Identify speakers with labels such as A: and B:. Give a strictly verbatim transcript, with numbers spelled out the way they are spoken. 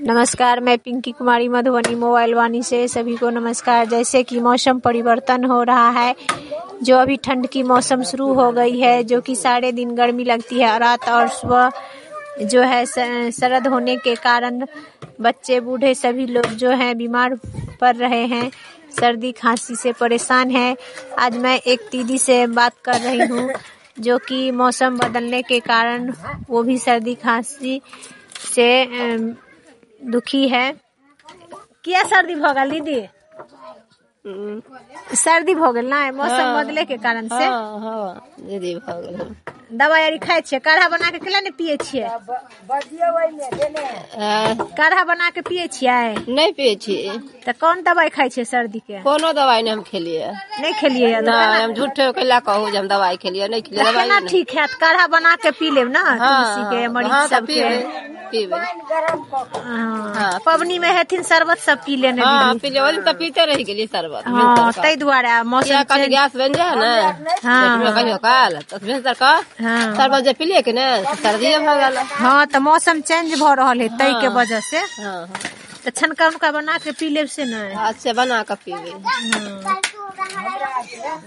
A: नमस्कार, मैं पिंकी कुमारी मधुबनी मोबाइल वाणी से सभी को नमस्कार। जैसे कि मौसम परिवर्तन हो रहा है, जो अभी ठंड की मौसम शुरू हो गई है, जो कि सारे दिन गर्मी लगती है, रात और सुबह जो है सर्द होने के कारण बच्चे बूढ़े सभी लोग जो हैं बीमार पड़ रहे हैं, सर्दी खांसी से परेशान है। आज मैं एक दीदी से बात कर रही हूँ जो कि मौसम बदलने के कारण वो भी सर्दी खांसी से दुखी है। क्या सर्दी भ गल दीदी? सर्दी भ गल ना मौसम बदले के कारण से?
B: हाँ, हाँ, दीदी भ गल।
A: दवाई आरी खाए छे? काढ़ा बना के केला ने पिए छिए? काढ़ा बना के पिए छिए?
B: नहीं पिए छिए।
A: तो कौन दवाई खाए छे सर्दी के?
B: कोनो दवाई नहीं हम खेलिए।
A: नहीं खेलिए?
B: ना हम झूठे कैला कहू जे हम दवाई खेलिए, नहीं खेलिए दवाई।
A: ना ठीक है, काढ़ा बना के पी लेब ना, तुलसी के मरीच सब के
B: पीबे।
A: हाँ, पबनी में हेथिन शरबत सब पी लेने।
B: हाँ, पी ले, ओली तो पीते रह गेली शरबत।
A: हाँ, तई दुआरे मौसम
B: कल गैस बन जाए ना, हाँ कहियो काल तो भीतर का शरबत जे पीलिए के ना सर्दी भ गल।
A: हाँ, तो मौसम चेंज भ रहल है तई के वजह से।
B: हाँ,
A: तो छनका उनका बना के पी लेब से ना,
B: हाथ से बना के पीबे।